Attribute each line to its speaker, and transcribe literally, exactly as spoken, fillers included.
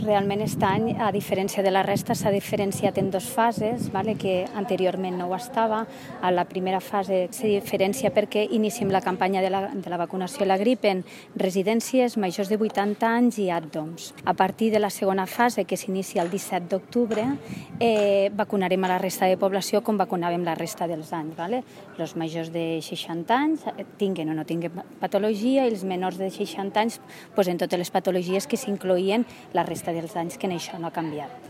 Speaker 1: Realment aquest any, a diferència de la resta, s'ha diferenciat en dues fases, vale? Que anteriorment no ho estava. A la primera fase se diferencia perquè iniciem la campanya de la, de la vacunació a la grip en residències, majors de vuitanta anys i addons. A partir de la segona fase, que s'inicia el disset d'octubre, eh, vacunarem a la resta de població com vacunàvem la resta dels anys. Vale? Els majors de seixanta anys tinguen o no tinguen patologia i els menors de seixanta anys pues, en totes les patologies que s'incloïen la resta dels anys, que en això no ha canviat.